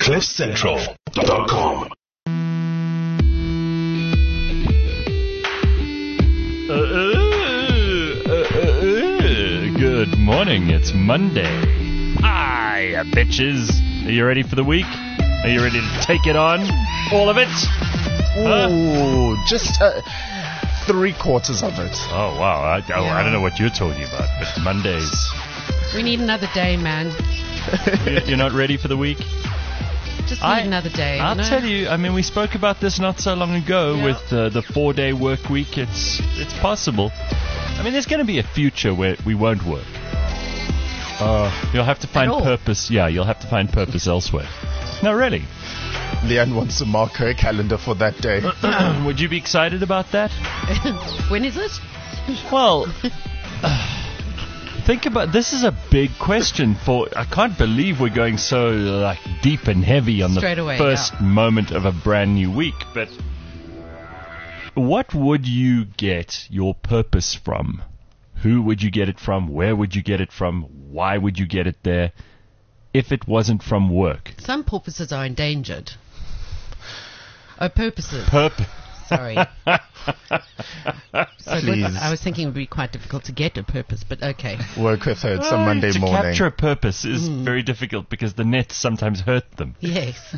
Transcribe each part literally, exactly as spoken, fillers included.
cliff central dot com. Uh, uh, uh, uh, good morning. It's Monday. Hi, bitches. Are you ready for the week? Are you ready to take it on? All of it? Ooh, huh? just uh, three quarters of it. Oh, wow. I, oh, Yeah. I don't know what you're talking about, but Mondays. We need another day, man. You- You're not ready for the week? Just need I- another day. I'll you know? tell you, I mean, we spoke about this not so long ago Yeah. with uh, the four-day work week. It's it's possible. I mean, there's going to be a future where we won't work. Uh, you'll have to find all? purpose. Yeah, you'll have to find purpose elsewhere. No, really. Leanne wants to mark her calendar for that day. Would you be excited about that? When is it? Well, think about this is a big question for. I can't believe we're going so like deep and heavy on the Straight away, first yeah. moment of a brand new week. But what would you get your purpose from? Who would you get it from? Where would you get it from? Why would you get it there? If it wasn't from work, Some purposes are endangered. Oh, purposes. purpose. Sorry. So it would- Please. I was thinking it would be quite difficult to get a purpose, but okay. Work with her. It's a Monday to morning. capture a purpose is very difficult because the nets sometimes hurt them. Yes.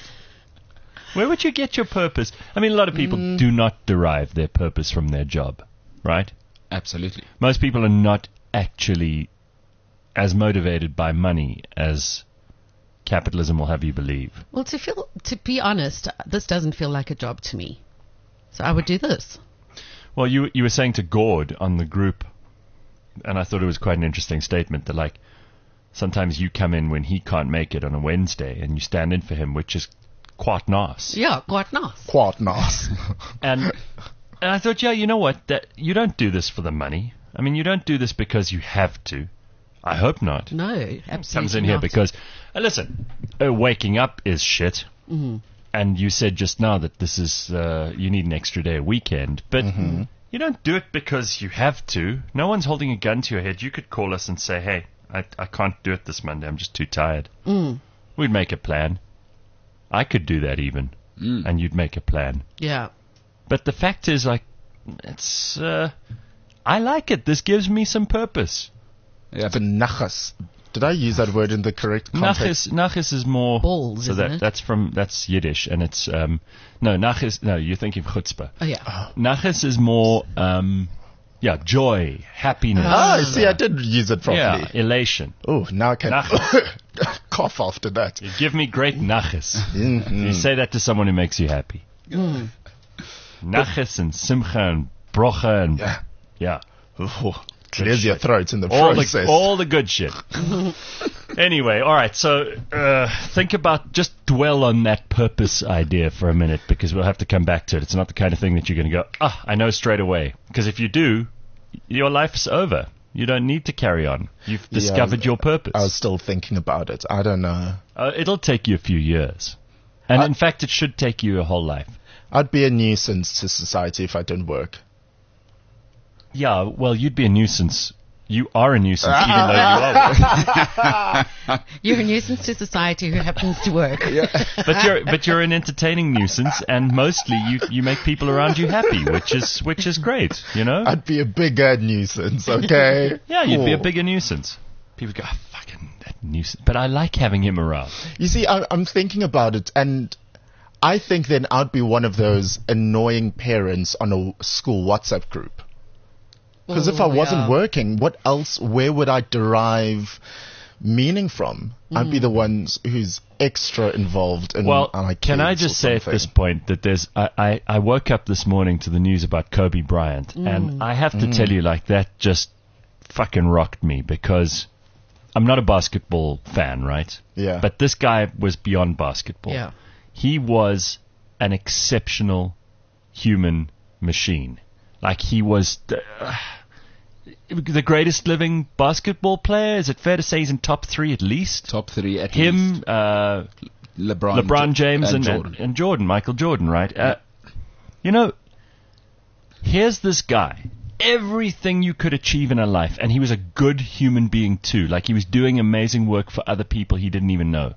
Where would you get your purpose? I mean, a lot of people Mm. do not derive their purpose from their job, right? Absolutely. Most people are not actually as motivated by money as capitalism will have you believe. Well, to feel, to be honest, this doesn't feel like a job to me. So I would do this. Well, you you were saying to Gord on the group, and I thought it was quite an interesting statement, that like sometimes you come in when he can't make it on a Wednesday and you stand in for him, which is quite nice. Yeah, quite nice. Quite nice. And and I thought, yeah, you know what? That you don't do this for the money. I mean, you don't do this because you have to. I hope not. No, absolutely Comes in here not. because, uh, listen, uh, waking up is shit. Mm-hmm. And you said just now that this is, uh, you need an extra day a weekend. But you don't do it because you have to. No one's holding a gun to your head. You could call us and say, hey, I, I can't do it this Monday. I'm just too tired. Mm. We'd make a plan. I could do that even. Mm. And you'd make a plan. Yeah. But the fact is, like, it's, uh, I like it. This gives me some purpose. Yeah, The nachas. Did I use that word in the correct context? Nachis, nachis is more Balls, so isn't that it? that's from that's Yiddish, and it's um no nachis. No, you're thinking of chutzpah. Oh, yeah. Nachis is more um yeah joy, happiness, Ah, see, I did use it yeah, properly. elation. Oh, now I can Nachas. cough after that. You give me great nachis. Mhm. You say that to someone who makes you happy. Mm. Nachis and simcha and brocha and Yeah. yeah. Oh, clears your throat in the all process. the all the good shit. Anyway, all right. So uh, think about just dwell on that purpose idea for a minute because we'll have to come back to it. It's not the kind of thing that you're going to go, ah, I know straight away. Because if you do, your life's over. You don't need to carry on. You've Yeah, discovered your purpose. I was still thinking about it. I don't know. Uh, it'll take you a few years, and I- in fact, it should take you a whole life. I'd be a nuisance to society if I didn't work. Yeah, well, you'd be a nuisance. You are a nuisance, even though you are working. You're a nuisance to society who happens to work. But you're but you're an entertaining nuisance, and mostly you you make people around you happy, which is which is great, you know. I'd be a bigger nuisance, okay? Yeah, you'd be a Oh. bigger nuisance. People go, oh, fucking that nuisance. But I like having him around. You see, I, I'm thinking about it, and I think then I'd be one of those annoying parents on a school WhatsApp group. Because if I Oh, wasn't yeah. working, what else, where would I derive meaning from? I'd be the ones who's extra involved in Well, uh, like can I kids or just say at something. this point that there's I, I, I woke up this morning to the news about Kobe Bryant, and I have to tell you, like, that just fucking rocked me because I'm not a basketball fan, right? Yeah. But this guy was beyond basketball. Yeah. He was an exceptional human machine. Like, he was the, uh, the greatest living basketball player. Is it fair to say he's in top three at least? top three at Him, least. uh, LeBron, LeBron James, and, and and, Jordan. and Jordan, Michael Jordan, right? Uh, you know, here's this guy. Everything you could achieve in a life, and he was a good human being too. Like, he was doing amazing work for other people he didn't even know.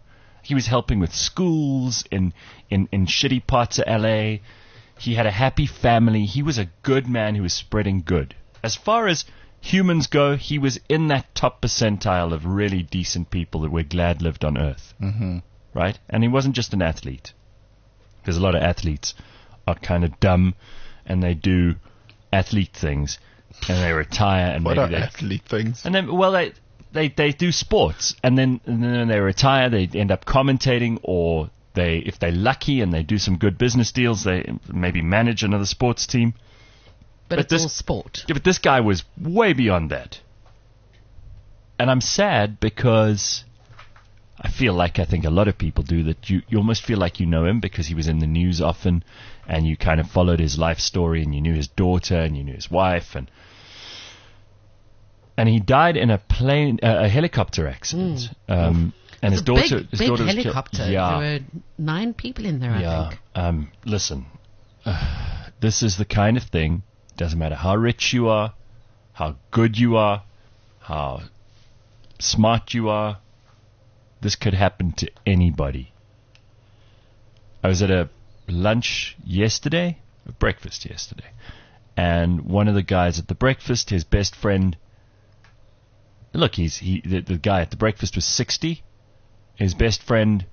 He was helping with schools in, in, in shitty parts of L A. He had a happy family. He was a good man who was spreading good. As far as humans go, he was in that top percentile of really decent people that we're glad lived on Earth. Mm-hmm. Right? And he wasn't just an athlete. Because a lot of athletes are kind of dumb and they do athlete things and they retire and What maybe are they athlete things? and then well they they they do sports and then and then when they retire they end up commentating, or they if they're lucky and they do some good business deals they maybe manage another sports team. But, But it's this- all sport. Yeah, but this guy was way beyond that. And I'm sad because I feel like I think a lot of people do that. You, you almost feel like you know him because he was in the news often and you kind of followed his life story and you knew his daughter and you knew his wife. And and he died in a plane, uh, a helicopter accident. Um, and his It was a daughter, big, his big daughter was killed. helicopter. Yeah. There were nine people in there, I Yeah. think. Um, listen, uh, this is the kind of thing, doesn't matter how rich you are, how good you are, how smart you are, this could happen to anybody. I was at a lunch yesterday, a breakfast yesterday, and one of the guys at the breakfast, his best friend, look, he's he the, the guy at the breakfast was sixty, his best friend,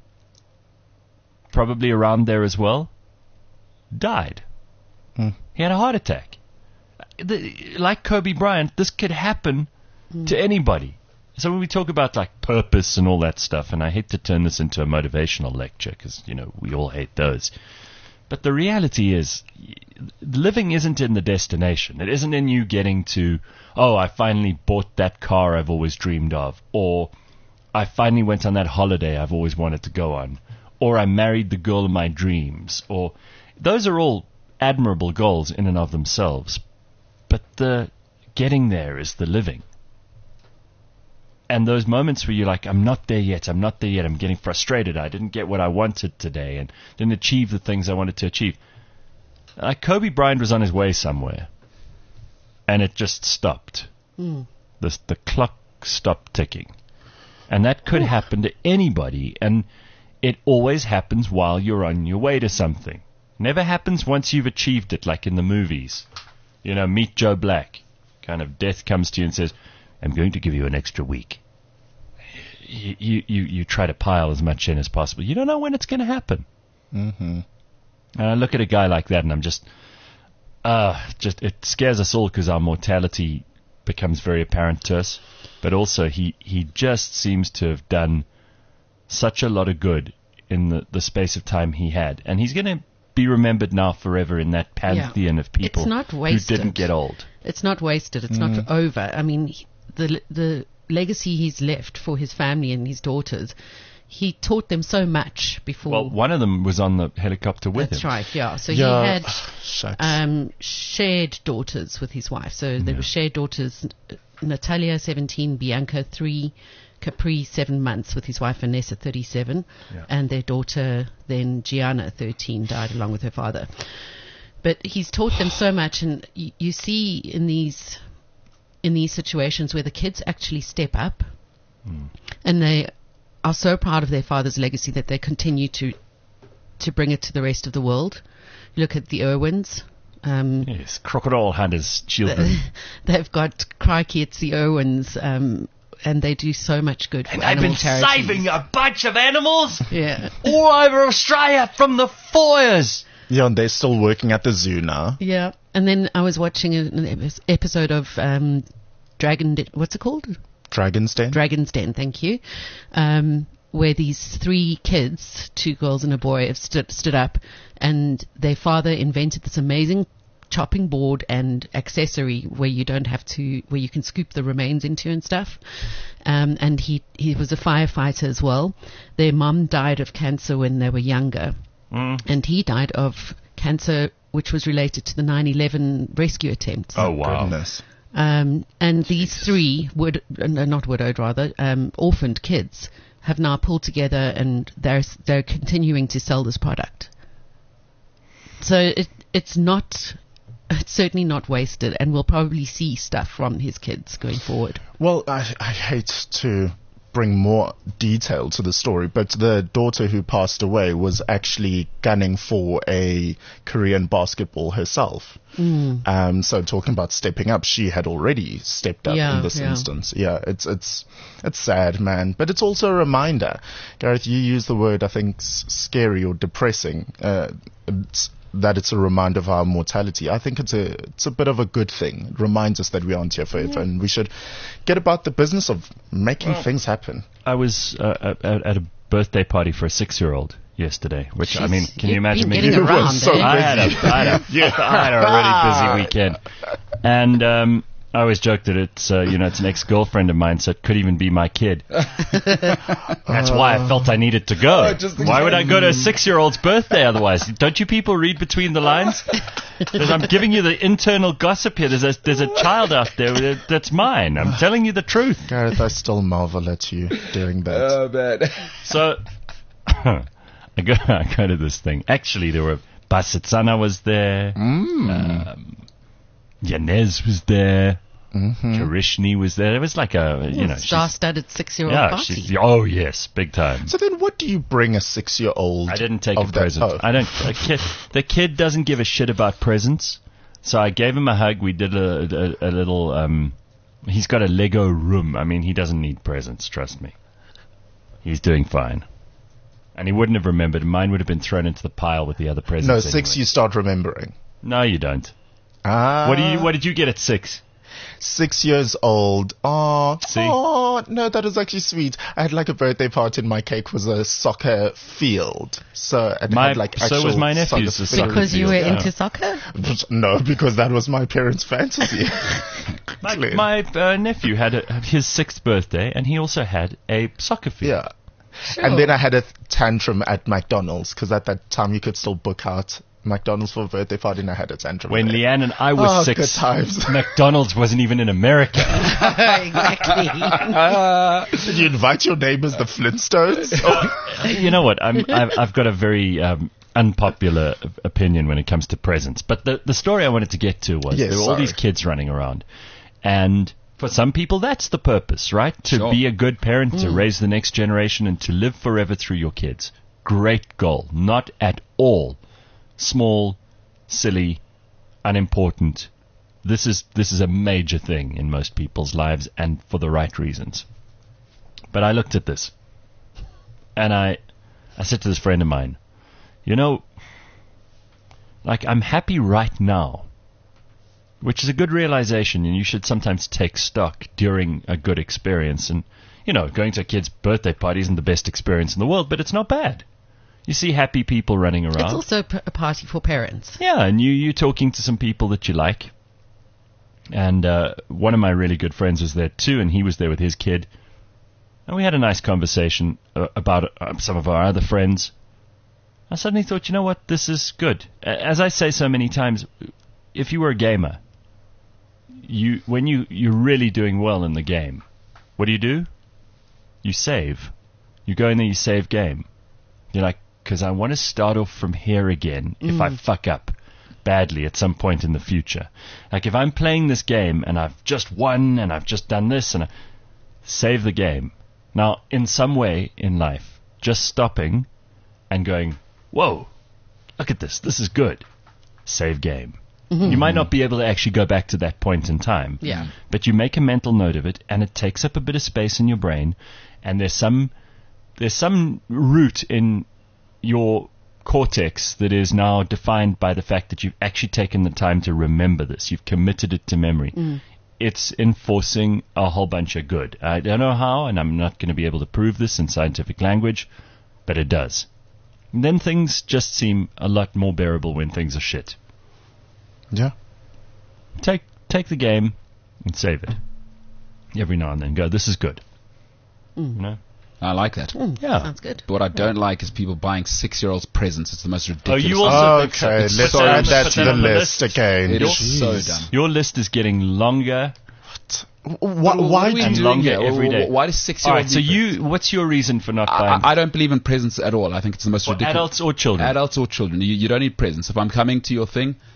probably around there as well, died. Hmm. He had a heart attack. The, like Kobe Bryant, this could happen to anybody. So when we talk about like purpose and all that stuff, and I hate to turn this into a motivational lecture because, you know, we all hate those. But the reality is, y- living isn't in the destination. It isn't in you getting to, oh, I finally bought that car I've always dreamed of, or I finally went on that holiday I've always wanted to go on, or I married the girl of my dreams, or those are all admirable goals in and of themselves. But the getting there is the living. And those moments where you're like, I'm not there yet, I'm not there yet, I'm getting frustrated, I didn't get what I wanted today, and didn't achieve the things I wanted to achieve. Like Kobe Bryant was on his way somewhere, and it just stopped. Mm. The, the clock stopped ticking. And that could happen to anybody, and it always happens while you're on your way to something. Never happens once you've achieved it, like in the movies. You know, Meet Joe Black. Kind of death comes to you and says, I'm going to give you an extra week. You, you, you, you try to pile as much in as possible. You don't know when it's going to happen. Mm-hmm. And I look at a guy like that and I'm just, uh, just, it scares us all because our mortality becomes very apparent to us. But also he, he just seems to have done such a lot of good in the, the space of time he had. And he's going to be remembered now forever in that pantheon of people It's not who wasted. didn't get old. It's not wasted. It's not over. I mean, he- the the legacy he's left for his family and his daughters, he taught them so much before. Well, one of them was on the helicopter with That's him. right, yeah. So Yeah. he had Shucks. um, shared daughters with his wife. So there were shared daughters, Natalia, seventeen, Bianca, three, Capri, seven months, with his wife Vanessa, thirty-seven, Yeah. and their daughter, then Gianna, thirteen, died along with her father. But he's taught them so much, and y- you see in these in these situations where the kids actually step up, and they are so proud of their father's legacy that they continue to to bring it to the rest of the world. You look at the Irwins. Um, Yes, crocodile hunters, children. they've got Crikey, it's the Irwins, um, and they do so much good for And they've animal been charities. saving a bunch of animals Yeah. all over Australia from the fires. Yeah, and they're still working at the zoo now. Yeah. And then I was watching an epi- episode of um, Dragon, De- what's it called? Dragon's Den. Dragon's Den, thank you. Um, where these three kids, two girls and a boy, have stood, stood up, and their father invented this amazing chopping board and accessory where you don't have to, where you can scoop the remains into and stuff. Um, and he, he was a firefighter as well. Their mum died of cancer when they were younger, Mm. and he died of cancer which was related to the nine eleven rescue attempts. Oh, wow. Goodness. Um, and these three, wid- uh, no, not widowed rather, um, orphaned kids have now pulled together, and they're they're continuing to sell this product. So it it's not, it's certainly not wasted, and we'll probably see stuff from his kids going forward. Well, I, I hate to bring more detail to the story, but the daughter who passed away was actually gunning for a Korean basketball herself. Mm. Um, so talking about stepping up, she had already stepped up Yeah, in this yeah. instance. Yeah, it's it's it's sad, man, but it's also a reminder. Gareth, you used the word, I think, s- scary or depressing. Uh, it's, that it's a reminder of our mortality. I think it's a it's a bit of a good thing. It reminds us that we aren't here forever, and we should get about the business of making things happen. I was uh, at, at a birthday party for a six-year-old yesterday, which, I Jeez, mean, can you you've imagine been me? getting You were around, so eh? I had a, I had a, I had a really busy weekend, and um, I always joke that it's uh, you know it's an ex-girlfriend of mine, so it could even be my kid. That's why I felt I needed to go. Oh, just in Why would I case. go to a six-year-old's birthday otherwise? Don't you people read between the lines? There's- I'm giving you the internal gossip here. There's a there's a child out there that- that's mine. I'm telling you the truth. Gareth, I still marvel at you doing that. Oh, man. So I go I go to this thing. Actually, there were Basitsana was there. Mm. Um, Yanez was there. Mm-hmm. Karishni was there. It was like a, you know, she's, Star-studded six-year-old yeah, party. she's, oh yes, big time. So then, what do you bring a six-year-old? I didn't take of a that- present. oh. I don't. A kid, the kid doesn't give a shit about presents. So I gave him a hug. We did a, a, a little. Um, he's got a Lego room. I mean, he doesn't need presents. Trust me. He's doing fine. And he wouldn't have remembered. Mine would have been thrown into the pile with the other presents. No, six. anyway. You start remembering. No, you don't. Ah, What do you? What did you get at six? Six years old. Oh, See? oh, no, that was actually sweet. I had like a birthday party, and my cake was a soccer field. So it My- had like so actual was my nephew's soccer a field. soccer Because you were Yeah. into soccer? No, because that was my parents' fantasy. My, Clearly. my uh, nephew had a, his sixth birthday, and he also had a soccer field. Yeah. And then I had a tantrum at McDonald's, because at that time you could still book out McDonald's for a birthday party, and I had a tantrum. When there. Leanne and I were Oh, six, good times. McDonald's wasn't even in America. Exactly. Did you invite your neighbors, the Flintstones? You know what? I'm, I've, I've got a very um, unpopular opinion when it comes to presents. But the, the story I wanted to get to was Yes, there were all sorry. these kids running around. And for some people, that's the purpose, right? To Sure. be a good parent, to raise the next generation, and to live forever through your kids. Great goal. Not at all small, silly, unimportant. This is this is a major thing in most people's lives, and for the right reasons. But I looked at this, and I I said to this friend of mine, you know, like, I'm happy right now, which is a good realization, and you should sometimes take stock during a good experience. And, you know, going to a kid's birthday party isn't the best experience in the world, but it's not bad. You see happy people running around. It's also p- a party for parents. Yeah, and you you talking to some people that you like. And uh, one of my really good friends was there too, and he was there with his kid. And we had a nice conversation uh, about uh, some of our other friends. I suddenly thought, you know what, this is good. A- As I say so many times, if you were a gamer, you when you, you're really doing well in the game, what do you do? You save. You go in there, you save game. You're like, because I want to start off from here again if I fuck up badly at some point in the future. Like, if I'm playing this game and I've just won and I've just done this, and I save the game. Now, in some way in life, just stopping and going, whoa, look at this, this is good. Save game. You might not be able to actually go back to that point in time. Yeah. But you make a mental note of it, and it takes up a bit of space in your brain, and there's some there's some route in your cortex that is now defined by the fact that you've actually taken the time to remember this. You've committed it to memory. It's enforcing a whole bunch of good. I don't know how, and I'm not going to be able to prove this in scientific language, but it does. And then things just seem a lot more bearable when things are shit. Yeah. Take take the game and save it. Every now and then go, this is good. You know? I like that. Yeah. Sounds good. But what I don't like is people buying six-year-olds presents. It's the most ridiculous. you also- thing. so- Okay, it's let's so- add put that that to the on the list list. again. It is Jeez. so dumb. Your list is getting longer. Why, What why are we do and doing longer here? every day. Why does All six-year-olds right, so need presents? you, what's your reason for not I, buying I don't believe in presents at all. I think it's the most for ridiculous. adults or children? Adults or children. You, you don't need presents. If I'm coming to your thing,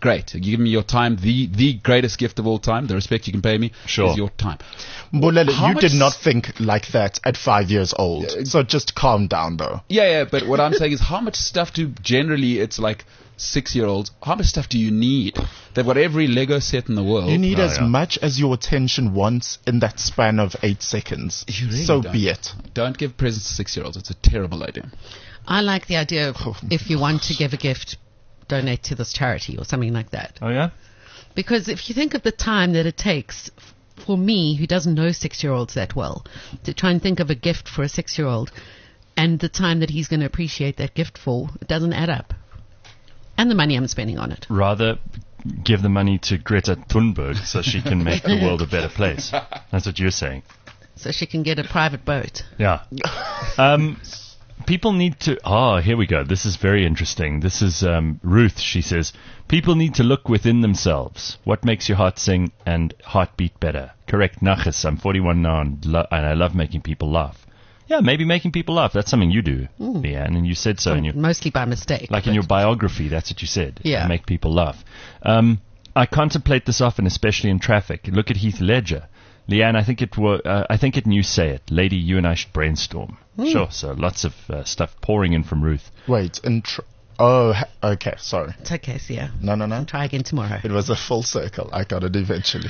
great. You give me your time, the the greatest gift of all time, the respect you can pay me Sure. is your time. Mbulele, How you much did not s- think like that at five years old. So just calm down, though. Yeah, yeah, but what I'm saying is how much stuff do generally, it's like six-year-olds, how much stuff do you need? They've got every Lego set in the world. You need Oh, as yeah. much as your attention wants in that span of eight seconds. You really so don't. be it. Don't give presents to six-year-olds. It's a terrible idea. I like the idea of if you want to give a gift, donate to this charity or something like that. Oh yeah. Because if you think of the time that it takes f- for me, who doesn't know six-year-olds that well, to try and think of a gift for a six-year-old and the time that he's going to appreciate that gift for, it doesn't add up. And the money I'm spending on it. Rather give the money to Greta Thunberg so she can make the world a better place. That's what you're saying. So she can get a private boat. Yeah. Um, people need to. Oh, here we go. This is very interesting. This is um, Ruth. She says, people need to look within themselves. What makes your heart sing and heart beat better? Correct, Nachas. I'm forty-one now and, lo- and I love making people laugh. Yeah, maybe making people laugh. That's something you do, Leanne, and you said so in your. Mostly by mistake. Like in but- your biography, that's what you said. Yeah. Make people laugh. Um, I contemplate this often, especially in traffic. Look at Heath Ledger. Leanne, I think it wa- uh, I think it knew say it. Lady, you and I should brainstorm. Sure. So lots of uh, stuff pouring in from Ruth. Wait, and tr- oh, ha- okay, sorry. It's okay, Sia. No, no, no. Try again tomorrow. It was a full circle. I got it eventually.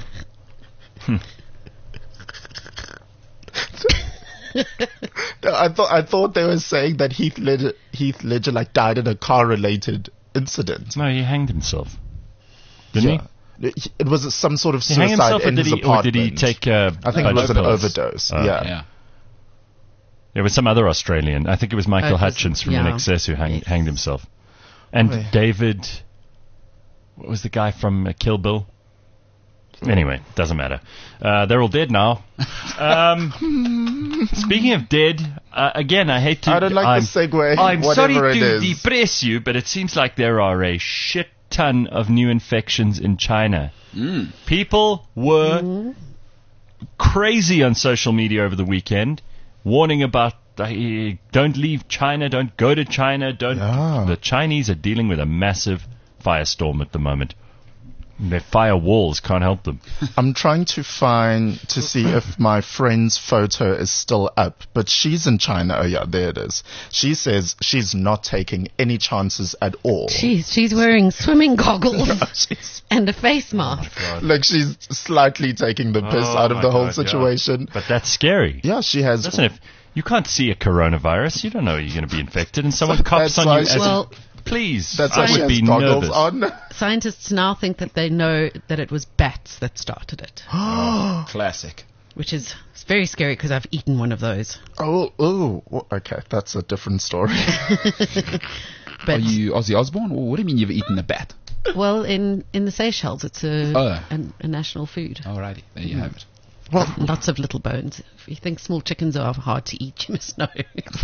No, I thought I thought they were saying that Heath Ledger, Heath Ledger like died in a car-related incident. No, he hanged himself. Didn't Yeah. It it was some sort of he? Did he hang suicide himself, or in did his he, or did apartment. he take? Uh, I think it was an pills? overdose. Oh, yeah. Yeah. There was some other Australian. I think it was Michael Oh, it was- Hutchins from yeah. In Excess who hang, Yes. hanged himself. And Oh, yeah. David, what was the guy from uh, Kill Bill? Anyway, doesn't matter. Uh, they're all dead now. Um, speaking of dead, uh, again, I hate to. I don't like I'm, the segue, I'm sorry whatever it to is. depress you, but it seems like there are a shit ton of new infections in China. Mm. People were crazy on social media over the weekend, warning about uh, don't leave China, don't go to China, don't. Yeah. The Chinese are dealing with a massive firestorm at the moment. Their fire walls can't help them. I'm trying to find to see if my friend's photo is still up, but she's in China. Oh yeah, there it is. She says she's not taking any chances at all. She's, she's wearing swimming goggles She's- and a face mask. like she's slightly taking the piss Oh out of my the whole God, yeah. situation. But that's scary. Yeah, she has. Listen, if you can't see a coronavirus, you don't know you're going to be infected, and someone So cops that's on why you. she- As Well, please, That's I why she would has be goggles nervous. on. Scientists now think that they know that it was bats that started it, Classic. which is it's very scary because I've eaten one of those. Oh, oh, well, okay, that's a different story. But Are you Ozzy Osbourne? Or what do you mean you've eaten a bat? well, in, in the Seychelles, it's a, Oh. a, a national food. Alrighty, there you have it. Well, Lots of little bones. If you think small chickens are hard to eat, you must know.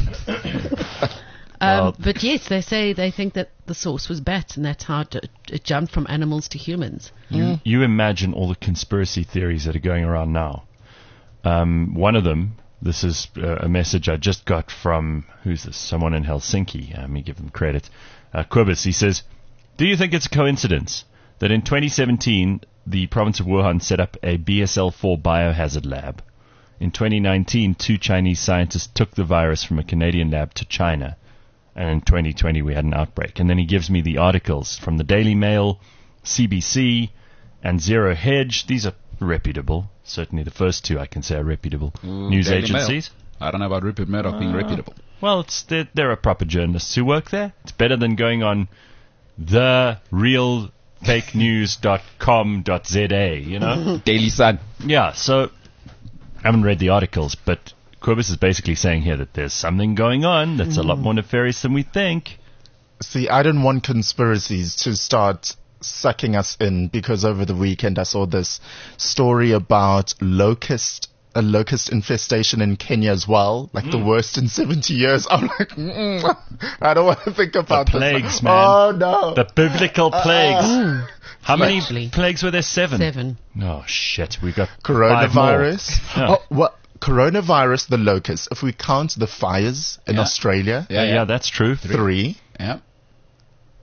Well- um, but yes, they say they think that the source was bats, and that's how it, it jumped from animals to humans. You, you imagine all the conspiracy theories that are going around now. Um, one of them, this is uh, a message I just got from, who's this? Someone in Helsinki. Uh, let me give them credit. Uh, Quibus, he says, do you think it's a coincidence that in twenty seventeen the province of Wuhan set up a B S L four biohazard lab? In twenty nineteen, two Chinese scientists took the virus from a Canadian lab to China. And in twenty twenty, we had an outbreak. And then he gives me the articles from the Daily Mail, C B C, and Zero Hedge. These are reputable. Certainly the first two I can say are reputable Ooh, news Daily Mail. agencies. I don't know about Rupert Murdoch being reputable. Well, it's there, there are proper journalists who work there. It's better than going on the real fake news dot com dot z a, you know? Daily Sun. Yeah, so I haven't read the articles, but Quibus is basically saying here that there's something going on that's a lot more nefarious than we think. see, I didn't want conspiracies to start sucking us in because over the weekend I saw this story about locust, a locust infestation in Kenya as well, like the worst in seventy years. I'm like, mm, I don't want to think about The plagues, this. man. Oh no. The biblical plagues. How many Actually. plagues were there? Seven. Seven. Oh, shit. We got five more. Coronavirus. Yeah. Oh, what? Coronavirus, the locust. If we count the fires in Yeah. Australia, Yeah, Yeah, yeah. that's true. three. Yeah.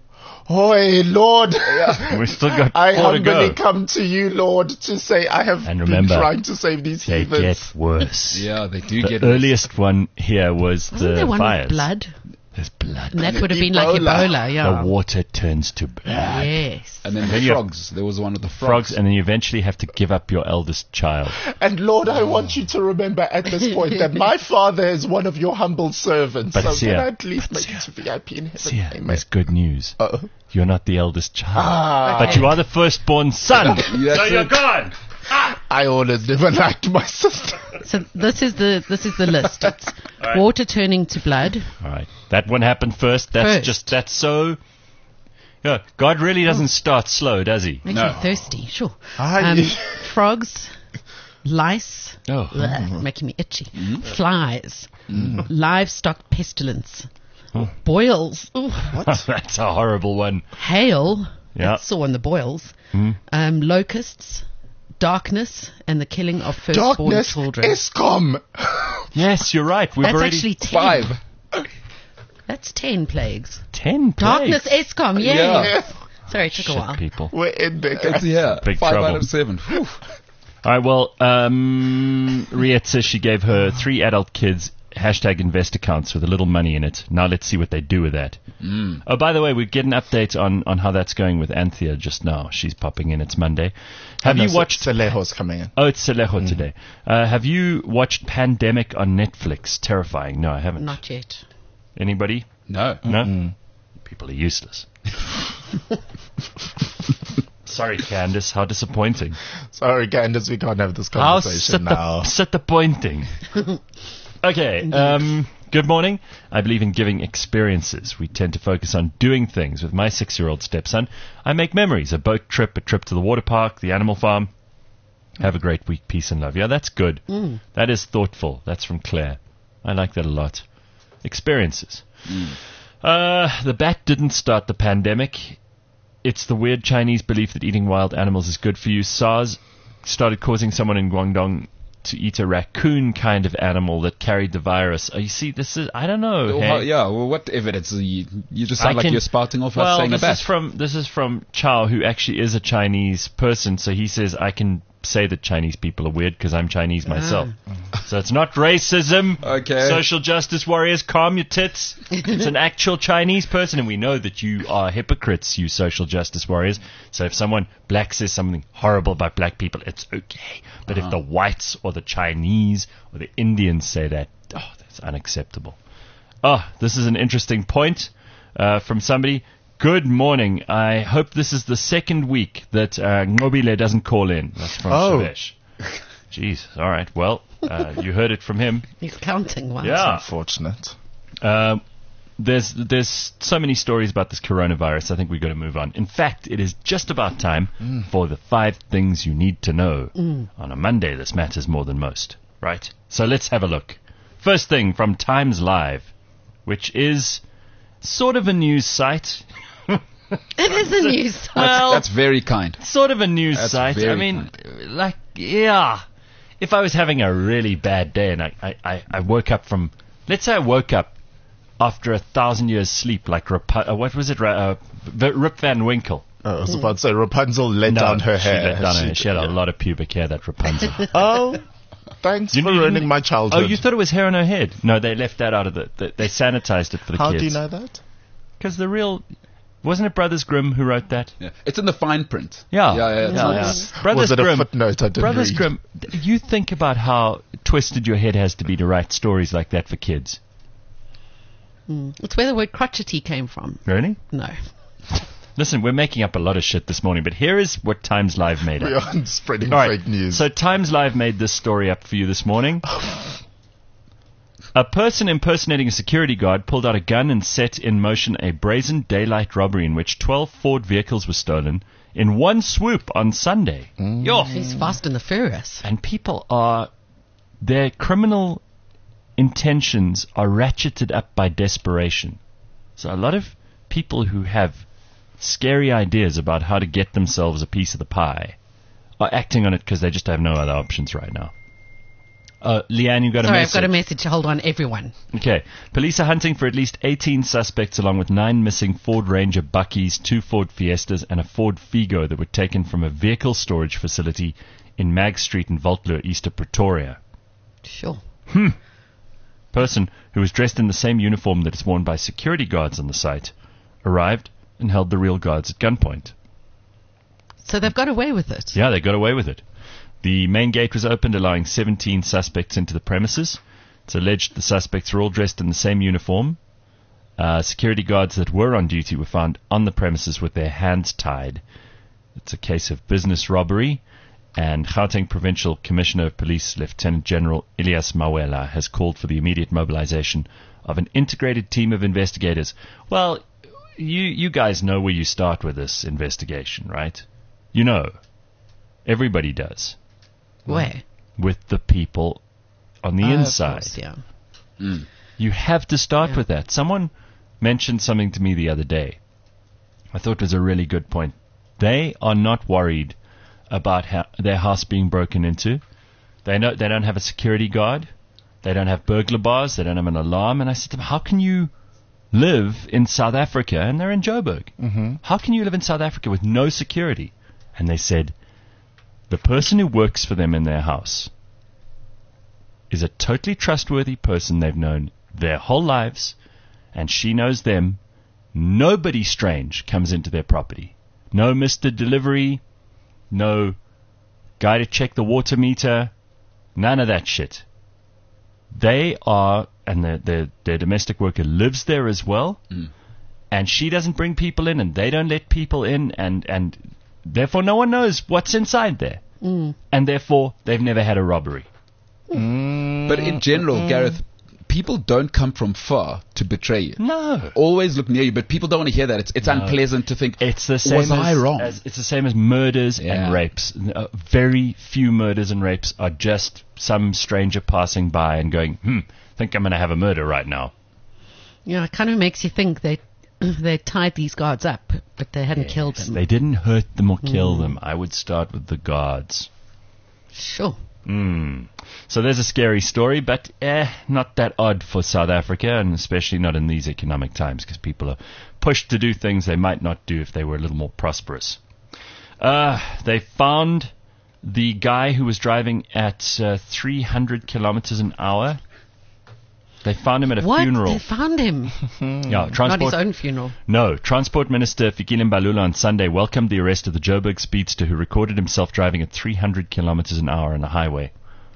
Oi, Lord. We've still got I four to humbly go. come to you, Lord, to say I have And been remember, trying to save these They heathens. get worse. Yeah, they do The get earliest one here was Wasn't the there one fires. with blood? There's blood. And that would have been like Ebola. Ebola, yeah. The water turns to blood. Yes. And then Then the you- frogs. There was one with the Frogs, frogs. and then you eventually have to give up your eldest child. And Lord, I want you to remember at this point that my father is one of your humble servants. But so see can ya. I at least But make see it to V I P in heaven? See, ya, Amen. there's good news. Uh-oh. You're not the eldest child, Ah, but you are the firstborn son. That's so you're it. gone. I always never liked my sister. So this is the this is the list. It's right. water turning to blood. All right, that one happened first. That's First. just that's so. Yeah, God really doesn't start slow, does he? Makes No. me thirsty, sure. I- Um, frogs, lice, Oh, bleh, making me itchy. Flies, livestock pestilence, boils, ooh, that's a horrible one. hail. Yeah. That's all in the boils. Um, locusts, darkness, and the killing of firstborn Darkness, children. ESCOM. Yes, you're right. We've That's already actually ten. Five. That's ten plagues. ten Darkness, plagues. ESCOM, yay. Yeah. Sorry, it took a Shit, while. people. We're in there, It's, guys. yeah. Big Five trouble. out of seven. Whew. All right, well, um, Riet says she gave her three adult kids hashtag invest accounts with a little money in it. Now let's see what they do with that. Mm. Oh, by the way, we get an update on, on how that's going with Anthea just now. She's popping in. It's Monday. Have No, you Ce- watched... Celejo's coming in. Oh, it's Celejo today. Uh, have you watched Pandemic on Netflix? Terrifying. No, I haven't. Not yet. Anybody? No. No? People are useless. Sorry, Candace. How disappointing. Sorry, Candace, we can't have this How conversation now. disappointing. Okay. Um, good morning. I believe in giving experiences. We tend to focus on doing things. With my six-year-old stepson, I make memories. A boat trip, a trip to the water park, the animal farm. Have a great week. Peace and love. Yeah, that's good. That is thoughtful. That's from Claire. I like that a lot. Experiences. Uh, the bat didn't start the pandemic. It's the weird Chinese belief that eating wild animals is good for you. SARS started causing someone in Guangdong to eat a raccoon kind of animal that carried the virus. Oh, you see, this is, I don't know. Well, hey? how- yeah, well, what evidence? You, you just I sound like can- you're spouting off us well, saying a this bat. is from this is from Chow, who actually is a Chinese person. So he says I can say that Chinese people are weird because I'm Chinese myself. So it's not racism. Okay. Social justice warriors, calm your tits. It's an actual Chinese person, and we know that you are hypocrites, you social justice warriors. So if someone black says something horrible about black people, it's okay. But if the whites or the Chinese or the Indians say that, oh, that's unacceptable. Oh, this is an interesting point uh, from somebody. Good morning. I hope this is the second week that uh, Ngobile doesn't call in. That's from Oh. Shavesh. Jeez. All right. Well, uh, you heard it from him. He's counting one. Yeah. Unfortunate. Um, there's there's so many stories about this coronavirus. I think we've got to move on. In fact, it is just about time for the five things you need to know. On a Monday, this matters more than most, right? So let's have a look. First thing from Times Live, which is sort of a news site. It is a news. That's, well, that's very kind. sort of a news That's site. I very mean, like, yeah. If I was having a really bad day and I, I, I, I woke up from, let's say I woke up after a thousand years sleep, like, Rapu- uh, what was it, Ra- uh, V- Rip Van Winkle. Oh, I was about to say Rapunzel let down her she hair. let down her hair. She- She had a yeah. lot of pubic hair, that Rapunzel. Oh, thanks You for didn't- ruining my childhood. Oh, you thought it was hair on her head? No, they left that out of the, they, they sanitized it for the How kids. do you know that? Because the real, wasn't it Brothers Grimm who wrote that? Yeah. It's in the fine print. Yeah. Yeah, yeah. It's Yeah, not- yeah. Brothers Was it a Grimm. footnote I didn't Brothers read? Grimm, d- you think about how twisted your head has to be to write stories like that for kids. It's where the word crotchety came from. Really? No. Listen, we're making up a lot of shit this morning, but here is what Times Live made We up. aren't spreading All right, fake news. so Times Live made this story up for you this morning. A person impersonating a security guard pulled out a gun and set in motion a brazen daylight robbery in which twelve Ford vehicles were stolen in one swoop on Sunday. Yo. He's Fast and the Furious. And people are, their criminal intentions are ratcheted up by desperation. So a lot of people who have scary ideas about how to get themselves a piece of the pie are acting on it because they just have no other options right now. Uh, Leanne, you got Sorry, a I've message. got a message. Hold on, everyone. Okay. Police are hunting for at least eighteen suspects along with nine missing Ford Ranger Buckies, two Ford Fiestas, and a Ford Figo that were taken from a vehicle storage facility in Mag Street in Voltlure, east of Pretoria. Sure. Person who was dressed in the same uniform that is worn by security guards on the site arrived and held the real guards at gunpoint. So they've got away with it. Yeah, they got away with it. The main gate was opened, allowing seventeen suspects into the premises. It's alleged the suspects were all dressed in the same uniform. Uh, security guards that were on duty were found on the premises with their hands tied. It's a case of business robbery, and Gauteng Provincial Commissioner of Police Lieutenant General Elias Mawela has called for the immediate mobilization of an integrated team of investigators. Well, you you guys know where you start with this investigation, right? You know. Everybody does. Where? With the people on the Oh, of inside. course, yeah. You have to start Yeah. with that. Someone mentioned something to me the other day. I thought it was a really good point. They are not worried about ha- their house being broken into. They know they don't have a security guard. They don't have burglar bars. They don't have an alarm. And I said to them, how can you live in South Africa? And they're in Joburg. Mm-hmm. How can you live in South Africa with no security? And they said, the person who works for them in their house is a totally trustworthy person they've known their whole lives, and she knows them. Nobody strange comes into their property. No Mister Delivery, no guy to check the water meter, none of that shit. They are, and their, their, their domestic worker lives there as well, Mm. and she doesn't bring people in, and they don't let people in, and, and therefore no one knows what's inside there. Mm. And therefore they've never had a robbery. But in general, Gareth, people don't come from far to betray you. No. Always look near you, but people don't want to hear that. It's it's No. unpleasant to think. It's the same Was as, I wrong? as it's the same as murders Yeah. and rapes. Uh, very few murders and rapes are just some stranger passing by and going, "Hmm, think I'm going to have a murder right now." Yeah, it kind of makes you think they they tied these guards up, but they hadn't killed Yes, them. They didn't hurt them or kill them. I would start with the guards. Sure. Hmm. So there's a scary story, but eh, not that odd for South Africa, and especially not in these economic times, because people are pushed to do things they might not do if they were a little more prosperous. Uh, they found the guy who was driving at uh, three hundred kilometers an hour. They found him at a What? funeral. They found him. Yeah, Not his transport. own funeral. No, Transport Minister Fikile Mbalula on Sunday welcomed the arrest of the Joburg speedster who recorded himself driving at three hundred kilometers an hour on the highway.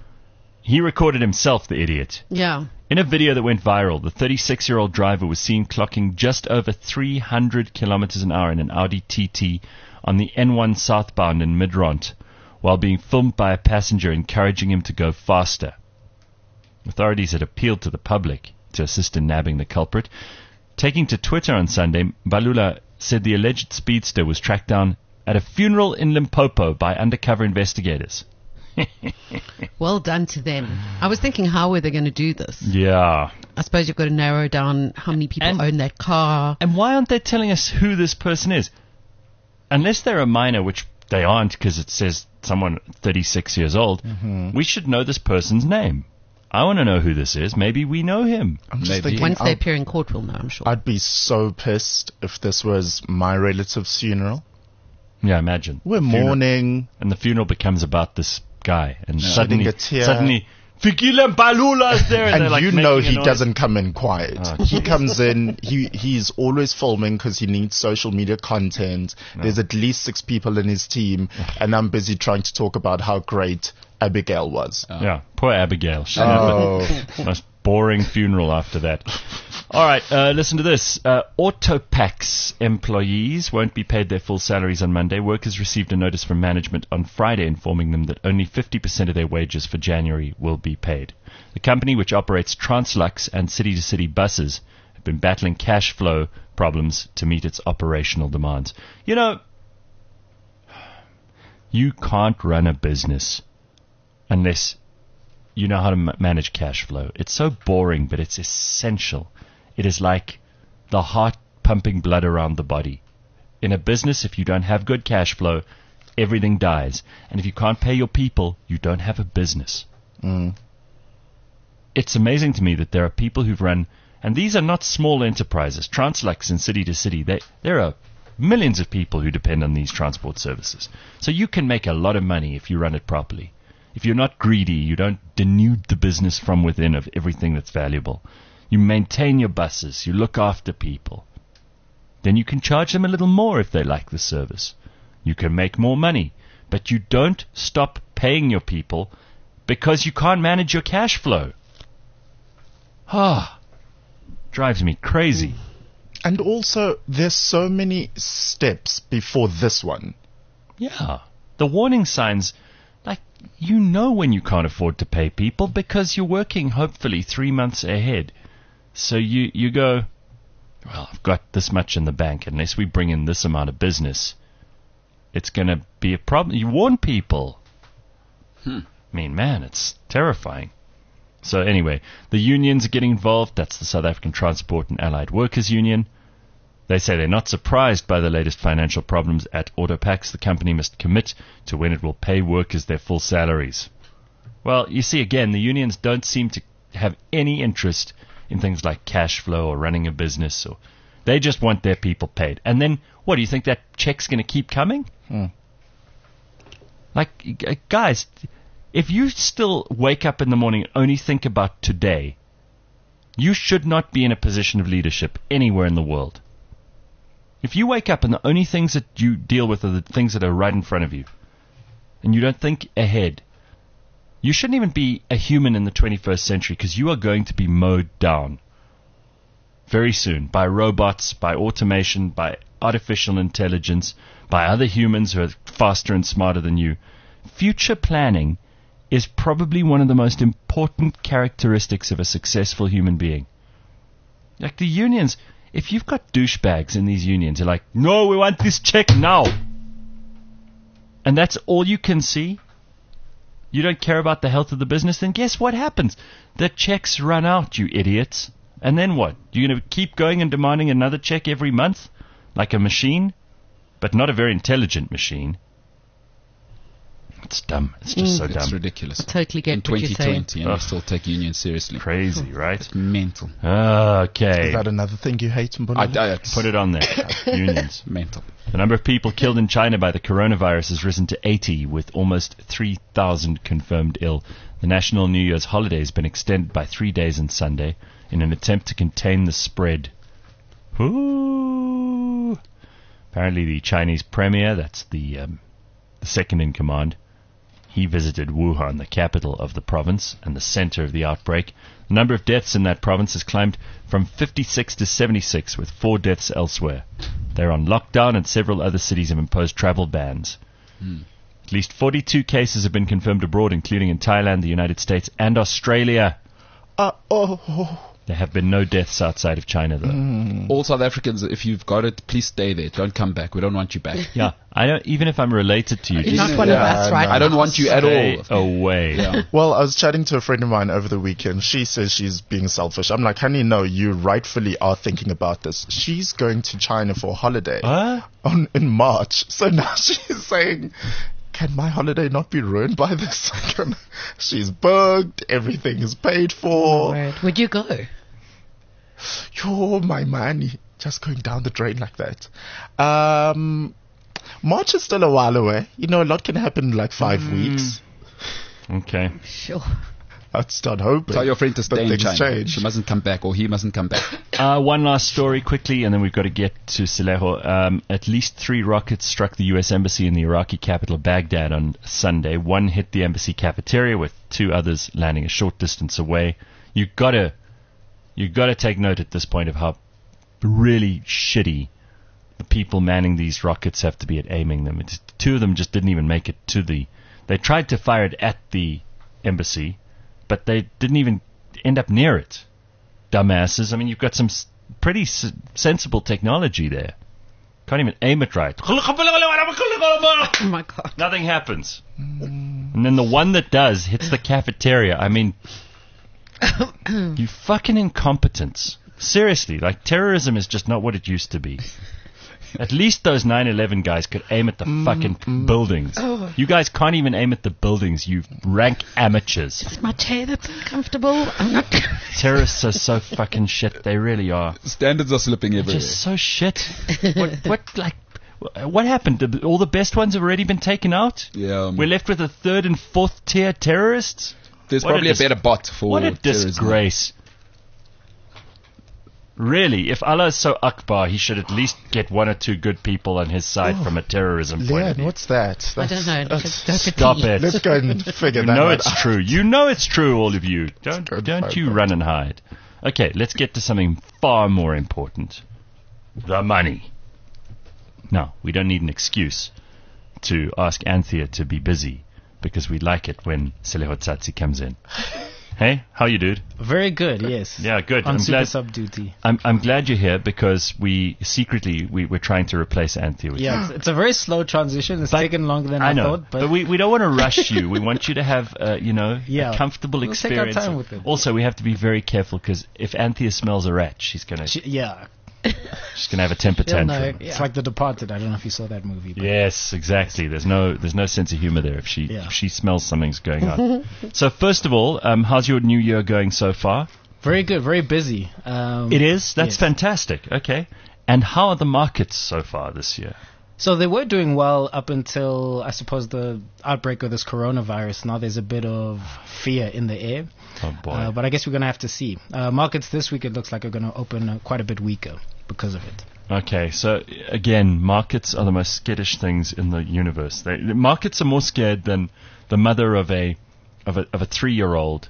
He recorded himself, the idiot. Yeah. In a video that went viral, the thirty-six-year-old driver was seen clocking just over three hundred kilometers an hour in an Audi T T on the N one southbound in Midrand, while being filmed by a passenger encouraging him to go faster. Authorities had appealed to the public to assist in nabbing the culprit. Taking to Twitter on Sunday, Mbalula said the alleged speedster was tracked down at a funeral in Limpopo by undercover investigators. Well done to them. I was thinking, how were they going to do this? Yeah. I suppose you've got to narrow down how many people And- own that car. And why aren't they telling us who this person is? Unless they're a minor, which they aren't because it says someone thirty-six years old, we should know this person's name. I want to know who this is. Maybe we know him. I'm just Maybe. thinking, Once they I'll- appear in court, we'll know, I'm sure. I'd be so pissed if this was my relative's funeral. Yeah, imagine. We're Funeral. mourning. And the funeral becomes about this guy. And Shedding suddenly, a tear. suddenly, Fikile Mbalula's there. And, And they're like you know making a he noise. doesn't come in quiet. Oh, he comes in, he he's always filming because he needs social media content. There's at least six people in his team, and I'm busy trying to talk about how great Abigail was. Yeah, poor Abigail. She Oh. had the most boring funeral after that. All right, uh, listen to this. Uh, Autopax employees won't be paid their full salaries on Monday. Workers received a notice from management on Friday informing them that only fifty percent of their wages for January will be paid. The company, which operates Translux and city-to-city buses, have been battling cash flow problems to meet its operational demands. You know, you can't run a business unless you know how to m- manage cash flow. It's so boring, but it's essential. It is like the heart pumping blood around the body. In a business, if you don't have good cash flow, everything dies. And if you can't pay your people, you don't have a business. Mm. it's amazing to me that there are people who've run, and these are not small enterprises. Translux in city to city, they, there are millions of people who depend on these transport services. So you can make a lot of money if you run it properly. If you're not greedy, you don't denude the business from within of everything that's valuable. You maintain your buses, you look after people. Then you can charge them a little more if they like the service. You can make more money. But you don't stop paying your people because you can't manage your cash flow. Ah, drives me crazy. And also, there's so many steps before this one. Yeah. The warning signs, like, you know when you can't afford to pay people because you're working hopefully three months ahead. So you, you go, well, I've got this much in the bank. Unless we bring in this amount of business, it's going to be a problem. You warn people. Hmm. I mean, man, it's terrifying. So anyway, the unions are getting involved. That's the South African Transport and Allied Workers Union. They say they're not surprised by the latest financial problems at Autopax. The company must commit to when it will pay workers their full salaries. Well, you see, again, the unions don't seem to have any interest in things like cash flow or running a business. Or they just want their people paid. And then, what, do you think that check's going to keep coming? Hmm. Like, g- guys, if you still wake up in the morning and only think about today, you should not be in a position of leadership anywhere in the world. If you wake up and the only things that you deal with are the things that are right in front of you, and you don't think ahead, you shouldn't even be a human in the twenty-first century because you are going to be mowed down very soon by robots, by automation, by artificial intelligence, by other humans who are faster and smarter than you. Future planning is probably one of the most important characteristics of a successful human being. Like the unions, if you've got douchebags in these unions, they're like, no, we want this check now. And that's all you can see. You don't care about the health of the business, then guess what happens? The checks run out, you idiots. And then what? You're going to keep going and demanding another check every month? Like a machine? But not a very intelligent machine. It's dumb. It's just Mm. so It's dumb. ridiculous. I totally get In what you're twenty saying. twenty, and we Ugh. still take unions seriously. Crazy, right? It's mental. Okay. Is that another thing you hate, I, Mbonile? I, it's Put it on there. Unions. mental. The number of people killed in China by the coronavirus has risen to eighty, with almost three thousand confirmed ill. The national New Year's holiday has been extended by three days on Sunday in an attempt to contain the spread. Ooh. Apparently the Chinese premier, that's the, um, the second in command, he visited Wuhan, the capital of the province and the center of the outbreak. The number of deaths in that province has climbed from fifty-six to seventy-six, with four deaths elsewhere. They're on lockdown, and several other cities have imposed travel bans. Hmm. At least forty-two cases have been confirmed abroad, including in Thailand, the United States, and Australia. Uh, oh, oh. There have been no deaths outside of China, though. Mm. All South Africans, if you've got it, please stay there. Don't come back. We don't want you back. Yeah, I don't. Even if I'm related to you, You're just not one of Yeah, us, right? no. I don't want you at stay all. away. Yeah. Well, I was chatting to a friend of mine over the weekend. She says she's being selfish. I'm like, honey, no, you rightfully are thinking about this. She's going to China for a holiday Huh? on in March. So now she's saying, can my holiday not be ruined by this? She's booked. Everything is paid for. Word. Would you go? Yo, my money just going down the drain like that. Um, March is still a while away. You know, a lot can happen in like five Mm. weeks. Okay. Sure. Let's start hoping. Tell your friend to But stay in things China. change. She mustn't come back, or he mustn't come back. Uh, one last story quickly, and then we've got to get to Saleho. Um, at least three rockets struck the U S embassy in the Iraqi capital Baghdad on Sunday. One hit the embassy cafeteria, with two others landing a short distance away. You gotta, you gotta take note at this point of how really shitty the people manning these rockets have to be at aiming them. It's, two of them just didn't even make it to the. They tried to fire it at the embassy, but they didn't even end up near it. Dumbasses. I mean, you've got some s- pretty s- sensible technology there. Can't even aim it right. Oh my God. Nothing happens. And then the one that does hits the cafeteria. I mean, you fucking incompetence. Seriously, like, terrorism is just not what it used to be. At least those nine eleven guys could aim at the fucking buildings. Oh. You guys can't even aim at the buildings, you rank amateurs. It's my chair that's uncomfortable. I'm not. Terrorists are so fucking shit. They really are. Standards are slipping everywhere. Just so shit. What, what, like, what happened? Did all the best ones have already been taken out? Yeah. Um, We're left with a third and fourth tier terrorists? there's what a probably a, dis- better bot for What a terrorism. disgrace. Really, if Allah is so Akbar, he should at least get one or two good people on his side from a terrorism point of Leon, view. what's that? I don't know. That's- Let's go for Stop tea. it. Let's go and figure You that know out. it's true. You know it's true, all of you. Don't, go and don't find you out. run and hide. Okay, let's get to something far more important. The money. Now, we don't need an excuse to ask Anthea to be busy because we like it when Seleho Tsatsi comes in. Hey, how you, dude? Very good, yes. Yeah, good. On I'm super glad- sub duty. I'm I'm glad you're here because we secretly we, we're trying to replace Anthea with you. Yeah, it's, it's a very slow transition. It's But- taken longer than I, I know, thought, but, but, we, we don't want to rush you. We want you to have, uh, you know, Yeah. a comfortable We'll take our experience. time with it. Also, we have to be very careful because if Anthea smells a rat, she's gonna she, yeah, she's gonna have a temper She'll know. tantrum. Yeah. it's like The Departed. I don't know if you saw that movie. But Yes, exactly. There's no there's no sense of humor there if she Yeah. if she smells something's going on. So first of all, um, how's your new year going so far? Very good, very busy. Um, It is. That's yes. fantastic. Okay. And how are the markets so far this year? So they were doing well up until, I suppose, the outbreak of this coronavirus. Now there's a bit of fear in the air. Oh boy. Uh, but I guess we're going to have to see. Uh, markets this week, it looks like, are going to open uh, quite a bit weaker because of it. Okay, so again, markets are the most skittish things in the universe. They, the markets are more scared than the mother of a of a of a three year old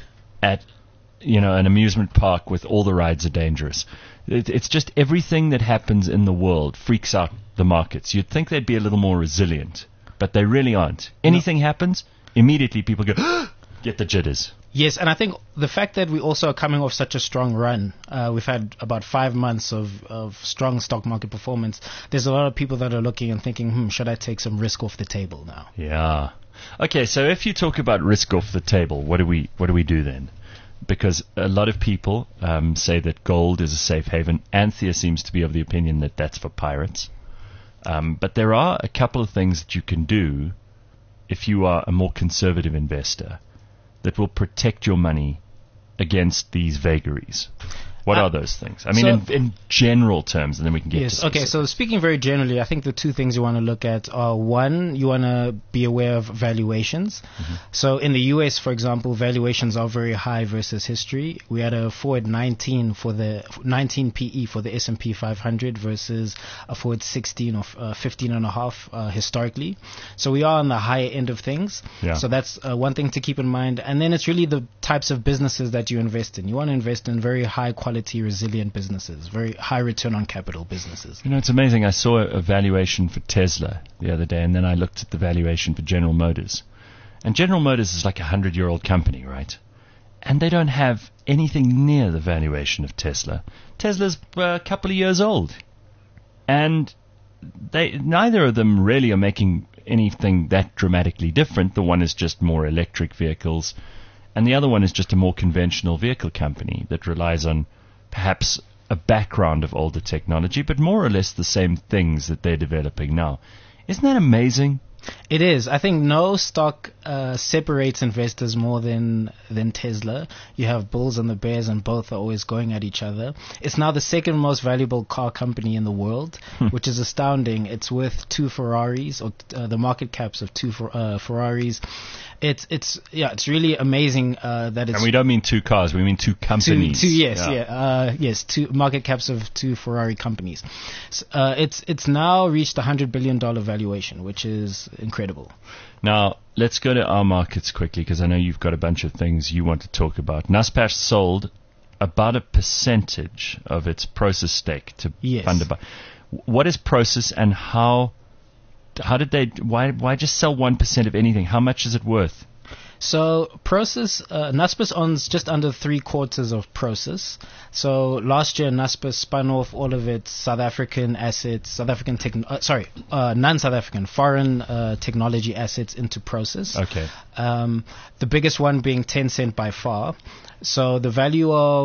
at you know an amusement park with all the rides are dangerous. It, it's just everything that happens in the world freaks out the markets. You'd think they'd be a little more resilient, but they really aren't. Anything happens, immediately people go get the jitters. Yes, and I think the fact that we also are coming off such a strong run, uh, we've had about five months of, of strong stock market performance. There's a lot of people that are looking and thinking, hmm, should I take some risk off the table now? Yeah. Okay, so if you talk about risk off the table, what do we what do we do then? Because a lot of people um, say that gold is a safe haven. Anthea seems to be of the opinion that that's for pirates. Um, but there are a couple of things that you can do if you are a more conservative investor that will protect your money against these vagaries. What Uh, are those things? I mean, so- in, in general terms, and then we can get Yes. to Okay. So speaking very generally, I think the two things you want to look at are one, you want to be aware of valuations. So in the U S, for example, valuations are very high versus history. We had a forward nineteen for the nineteen P E for the S and P five hundred versus a forward sixteen or uh, fifteen and a half uh, historically. So we are on the higher end of things. Yeah. So that's uh, one thing to keep in mind. And then it's really the types of businesses that you invest in. You want to invest in very high quality, resilient businesses, very high return on capital businesses. You know, it's amazing. I saw a valuation for Tesla the other day, and then I looked at the valuation for General Motors. And General Motors is like a hundred-year-old company, right? And they don't have anything near the valuation of Tesla. Tesla's uh, a couple of years old. And they neither of them really are making anything that dramatically different. The one is just more electric vehicles, and the other one is just a more conventional vehicle company that relies on perhaps a background of older technology, but more or less the same things that they're developing now. Isn't that amazing? It is. I think no stock uh, separates investors more than than Tesla. You have bulls and the bears, and both are always going at each other. It's now the second most valuable car company in the world, which is astounding. It's worth two Ferraris, or uh, the market caps of two fer- uh, Ferraris. It's it's yeah, it's really amazing uh, that it's And we don't mean two cars, we mean two two, companies. two yes, yeah, uh, yes, two market caps of two Ferrari companies. S- Uh, it's it's now reached a hundred billion dollar valuation, which is incredible. Now, let's go to our markets quickly, because I know you've got a bunch of things you want to talk about. Naspers sold about a percentage of its Prosus stake to Yes. Thunderbar. What is Prosus, and how how did they, why why just sell one percent of anything? How much is it worth? So Prosus, uh, Naspers owns just under three quarters of Prosus. So last year Naspers spun off all of its South African assets, South African tech, uh, sorry, uh, non-South African, foreign uh, technology assets into Prosus. Okay. Um, the biggest one being Tencent by far. So the value of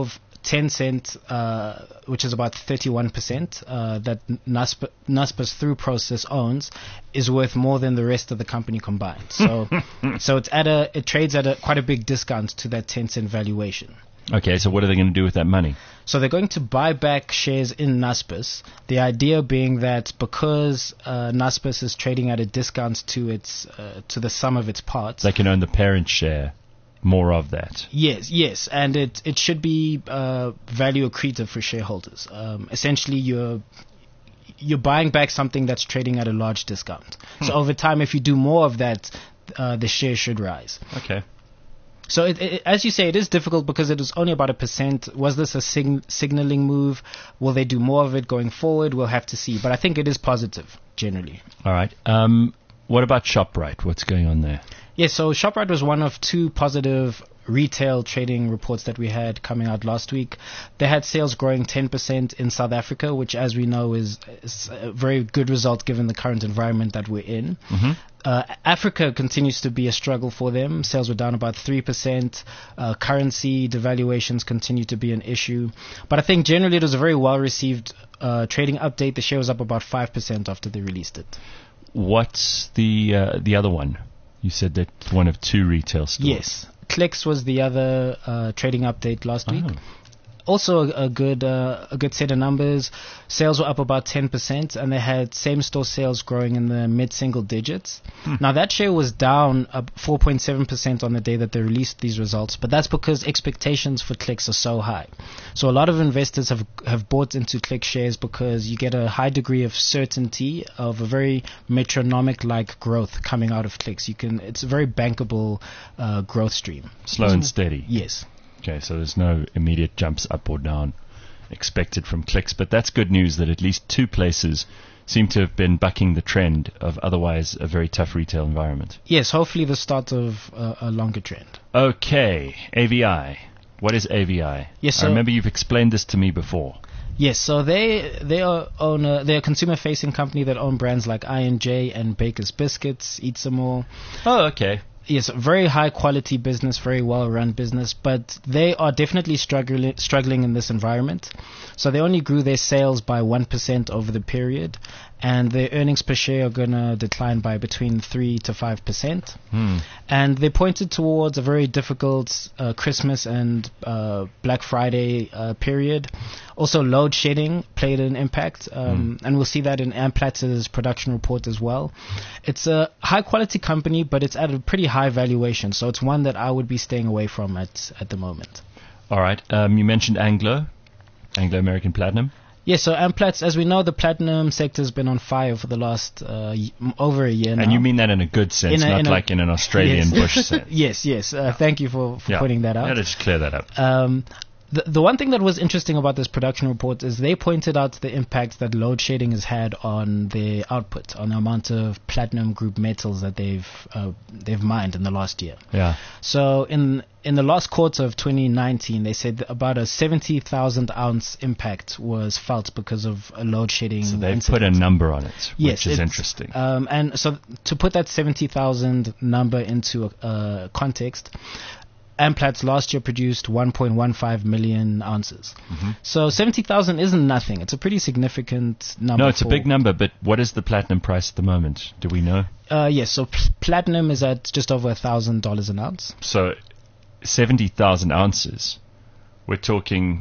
Tencent, uh, which is about thirty-one percent uh, that Naspers, Naspers through process owns, is worth more than the rest of the company combined. So, so it's at a it trades at a quite a big discount to that Tencent valuation. Okay, so what are they going to do with that money? So they're going to buy back shares in Naspers. The idea being that because uh, Naspers is trading at a discount to its uh, to the sum of its parts, They can own the parent share, more of that. yes, yes, and it it should be uh, value accretive for shareholders. Um, essentially, you're you're buying back something that's trading at a large discount. So over time, if you do more of that, uh, the share should rise. Okay. So, it, it, as you say, it is difficult because it was only about a percent. Was this a sign- signaling move? Will they do more of it going forward? We'll have to see. But I think it is positive, generally. All right. Um, what about ShopRite? What's going on there? Yes, so ShopRite was one of two positive retail trading reports that we had coming out last week. They had sales growing ten percent in South Africa, which, as we know, is, is a very good result given the current environment that we're in. Mm-hmm. Uh, Africa continues to be a struggle for them. Sales were down about three percent. Uh, currency devaluations continue to be an issue. But I think generally it was a very well-received uh, trading update. The share was up about five percent after they released it. What's the uh, the other one? You said that one of two retail stores. Yes. Clicks was the other uh, trading update last week. Oh. Also a, a good uh, a good set of numbers. Sales were up about ten percent, and they had same-store sales growing in the mid-single digits. Hmm. Now, that share was down uh, four point seven percent on the day that they released these results, but that's because expectations for Clicks are so high. So a lot of investors have have bought into Click shares because you get a high degree of certainty of a very metronomic-like growth coming out of Clicks. You can It's a very bankable uh, growth stream. Slow and steady. Yes. Okay, so there's no immediate jumps up or down expected from Clicks, but that's good news that at least two places seem to have been bucking the trend of otherwise a very tough retail environment. Yes, hopefully the start of uh, a longer trend. Okay, A V I. What is A V I? Yes, I so- remember you've explained this to me before. Yes, so they they are own a, they're a consumer-facing company that own brands like I and J and Baker's Biscuits, Eat Some More. Oh, okay. Yes, very high-quality business, very well-run business, but they are definitely struggling struggling in this environment. So they only grew their sales by one percent over the period, and their earnings per share are going to decline by between three to five percent. Hmm. And they pointed towards a very difficult uh, Christmas and uh, Black Friday uh, period. Also, load shedding played an impact, um, and we'll see that in Amplatz's production report as well. It's a high-quality company, but it's at a pretty high valuation, so it's one that I would be staying away from at at the moment. All right. Um, you mentioned Anglo, Anglo American Platinum. Yes, so Amplatz, as we know, the platinum sector has been on fire for the last uh, y- m- over a year now. And you mean that in a good sense, In a- not in a- like in an Australian Yes. bush sense. Yes, yes. Uh, thank you for, for Yeah. pointing that out. Yeah, let's clear that up. Um, the, the one thing that was interesting about this production report is they pointed out the impact that load shedding has had on their output, on the amount of platinum group metals that they've uh, they've mined in the last year. Yeah. So in in the last quarter of twenty nineteen, they said that about a seventy thousand ounce impact was felt because of a load shedding. So they've incident. put a number on it, Yes, which is it's- interesting. Um, and so to put that seventy thousand number into uh, context, Amplatz last year produced one point one five million ounces. Mm-hmm. So seventy thousand isn't nothing. It's a pretty significant number. No, it's a for- big number, but what is the platinum price at the moment? Do we know? Uh, yes, so pl- platinum is at just over one thousand dollars an ounce. So seventy thousand ounces. We're talking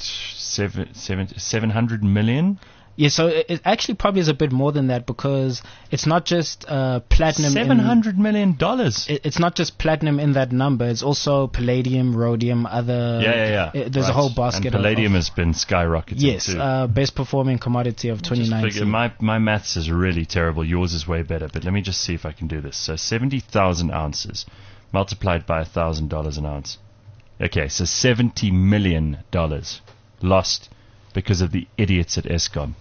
seven, seven, seven hundred million? Yeah, so it, it actually probably is a bit more than that because it's not just uh, platinum. in- Seven hundred million dollars. it- It's not just platinum in that number. It's also palladium, rhodium, other. Yeah, yeah, yeah. uh, there's a Right. whole basket. And of- palladium of, has been skyrocketing yes, too. uh, best performing commodity of twenty Just figure- nineteen. my my maths is really terrible. Yours is way better. But let me just see if I can do this. So seventy thousand ounces multiplied by a thousand dollars an ounce. Okay, so seventy million dollars lost because of the idiots at Eskom.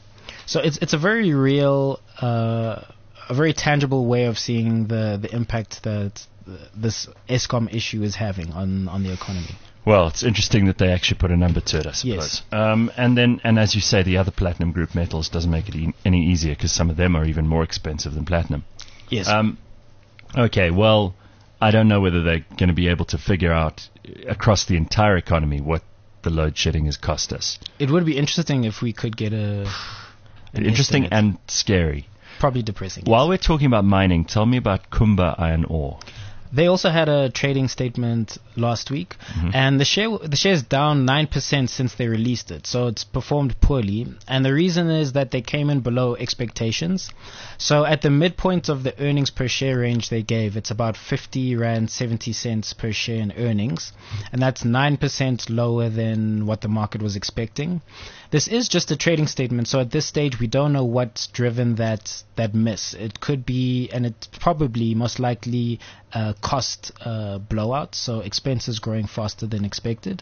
So it's it's a very real, uh, a very tangible way of seeing the, the impact that uh, this Eskom issue is having on, on the economy. Well, it's interesting that they actually put a number to it, I suppose. Yes. Um, and then, and as you say, the other platinum group metals doesn't make it e- any easier because some of them are even more expensive than platinum. Yes. Um, okay, well, I don't know whether they're going to be able to figure out uh, across the entire economy what the load shedding has cost us. It would be interesting if we could get a an Interesting estimate. and scary. Probably depressing. While we're talking about mining, tell me about Kumba Iron Ore. They also had a trading statement last week, Mm-hmm. and the share the share's down nine percent since they released it. So it's performed poorly, and the reason is that they came in below expectations. So at the midpoint of the earnings per share range they gave, it's about fifty rand seventy cents per share in earnings, and that's nine percent lower than what the market was expecting. This is just a trading statement, so at this stage we don't know what's driven that that miss. It could be, and it's probably most likely, uh, cost uh, blowout, so expenses growing faster than expected.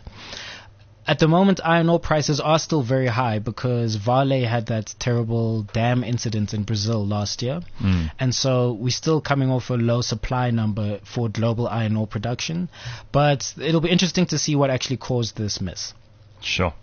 At the moment, iron ore prices are still very high because Vale had that terrible dam incident in Brazil last year, Mm. and so we're still coming off a low supply number for global iron ore production. But it'll be interesting to see what actually caused this miss. Sure.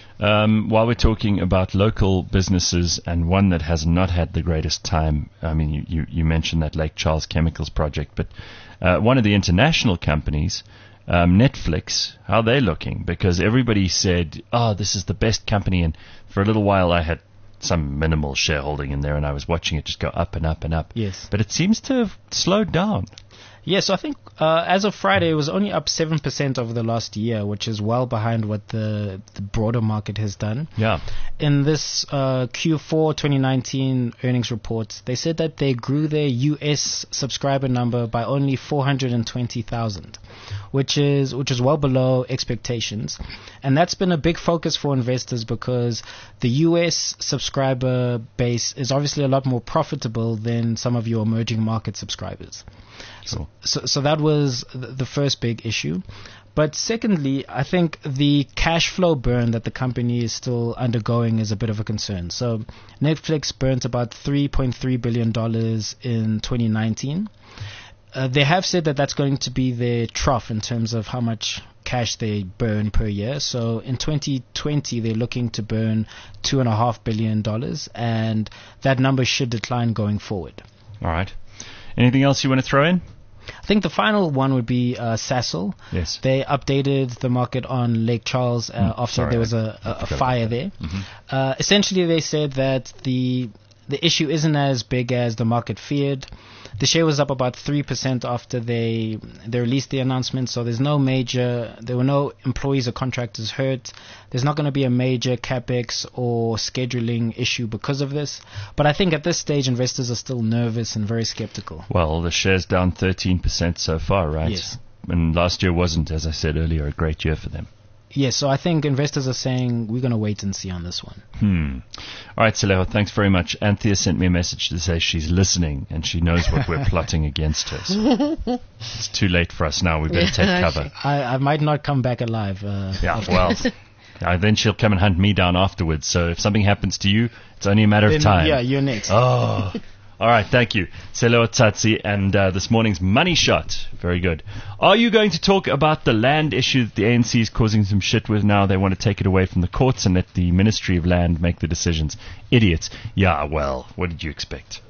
Um, while we're talking about local businesses and one that has not had the greatest time, I mean, you, you, you mentioned that Lake Charles Chemicals project, but uh, one of the international companies, um, Netflix, how are they looking? Because everybody said, oh, this is the best company, and for a little while I had some minimal shareholding in there, and I was watching it just go up and up and up. Yes. But it seems to have slowed down. Yeah, so I think uh, as of Friday, it was only up seven percent over the last year, which is well behind what the, the broader market has done. Yeah. In this uh, Q four twenty nineteen earnings report, they said that they grew their U S subscriber number by only four hundred twenty thousand, which is which is well below expectations. And that's been a big focus for investors because the U S subscriber base is obviously a lot more profitable than some of your emerging market subscribers. Sure. So, so that was th- the first big issue. But secondly, I think the cash flow burn that the company is still undergoing is a bit of a concern. So Netflix burnt about three point three billion dollars in twenty nineteen. Uh, they have said that that's going to be their trough in terms of how much cash they burn per year. So in twenty twenty, they're looking to burn two point five billion dollars, and that number should decline going forward. All right. Anything else you want to throw in? I think the final one would be uh, Sasol. Yes. They updated the market on Lake Charles uh, Mm, after sorry, there was I- a, I a, a forgot fire about there. Mhm. Uh, essentially, they said that the the issue isn't as big as the market feared. The share was up about three percent after they they released the announcement, so there's no major, there were no employees or contractors hurt. There's not going to be a major capex or scheduling issue because of this. But I think at this stage, investors are still nervous and very skeptical. Well, the share's down thirteen percent so far, right? Yes. And last year wasn't, as I said earlier, a great year for them. Yes, so I think investors are saying we're going to wait and see on this one. Hmm. All right, Saleho, thanks very much. Anthea sent me a message to say she's listening and she knows what we're plotting against her. So it's too late for us now. We better take cover. I, I might not come back alive. Uh, Yeah, well, uh, then she'll come and hunt me down afterwards. So if something happens to you, it's only a matter then, of time. Yeah, you're next. Oh. All right, thank you. Selo Tsatsi, and uh, this morning's Money Shot. Very good. Are you going to talk about the land issue that the A N C is causing some shit with now? They want to take it away from the courts and let the Ministry of Land make the decisions. Idiots. Yeah, well, what did you expect?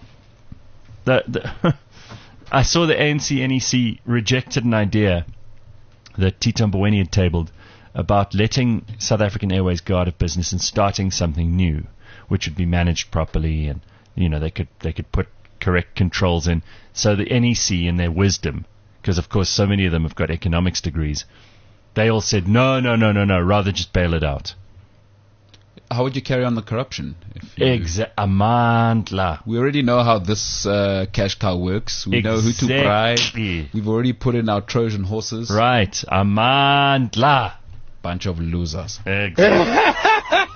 The, the I saw the A N C N E C rejected an idea that Tito Mboweni had tabled about letting South African Airways go out of business and starting something new, which would be managed properly, and you know they could they could put correct controls in. So the N E C, in their wisdom, because of course so many of them have got economics degrees, they all said no, no, no, no, no, rather just bail it out. How would you carry on the corruption? If you, Exa- Amandla. we already know how this uh, cash cow works. We know who to bribe. Exactly. We've already put in our Trojan horses. Right, Amandla. Bunch of losers. Exactly.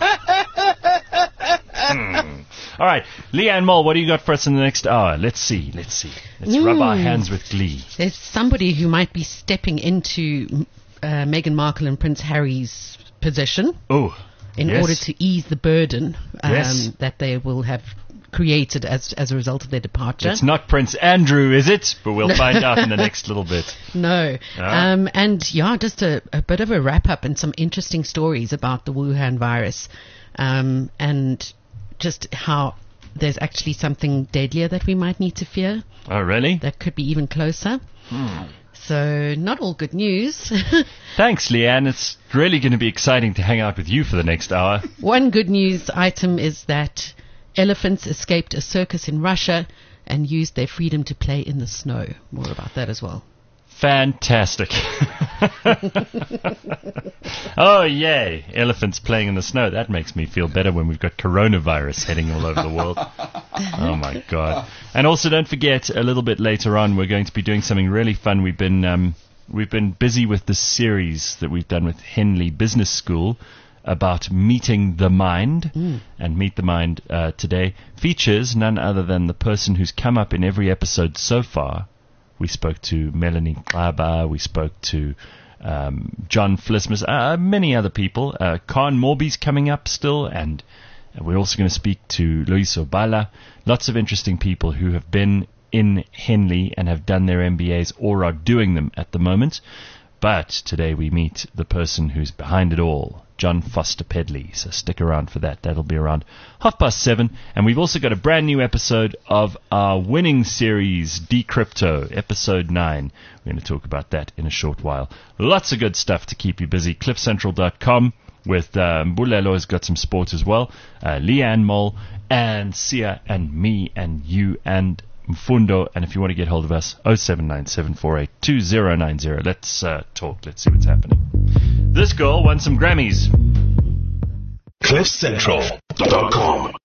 Hmm. All right, Leanne Moll, what do you got for us in the next hour? Let's see, let's see. Let's rub our hands with glee. There's somebody who might be stepping into uh, Meghan Markle and Prince Harry's position Oh, in yes. order to ease the burden um, Yes. that they will have created as as a result of their departure. It's not Prince Andrew, is it? But we'll find out in the next little bit. No. Ah. Um, and yeah, just a, a bit of a wrap up and some interesting stories about the Wuhan virus um, and just how there's actually something deadlier that we might need to fear Oh, really? that could be even closer. So, not all good news. Thanks, Leanne. It's really going to be exciting to hang out with you for the next hour. One good news item is that elephants escaped a circus in Russia and used their freedom to play in the snow. More about that as well. Fantastic. Oh, yay. Elephants playing in the snow. That makes me feel better when we've got coronavirus heading all over the world. Oh, my God. And also, don't forget, a little bit later on, we're going to be doing something really fun. We've been um, we've been busy with the series that we've done with Henley Business School about meeting the mind. Mm. And Meet the Mind uh, today features none other than the person who's come up in every episode so far. We spoke to Melanie Klaba, we spoke to um, John Flismus, uh, many other people. Uh, Khan Morby's coming up still, and we're also going to speak to Luis Obala. Lots of interesting people who have been in Henley and have done their M B As or are doing them at the moment. But today we meet the person who's behind it all, John Foster Pedley. So stick around for that. That'll be around half past seven. And we've also got a brand new episode of our winning series, Decrypto, episode nine. We're going to talk about that in a short while. Lots of good stuff to keep you busy. cliff central dot com with uh, Mbulelo has got some sport as well. Uh, Leanne Moll and Sia and me and you and Mfundo. And if you want to get hold of us, oh seven nine seven four eight two oh nine oh. Let's uh, talk. Let's see what's happening. This girl won some Grammys. cliff central dot com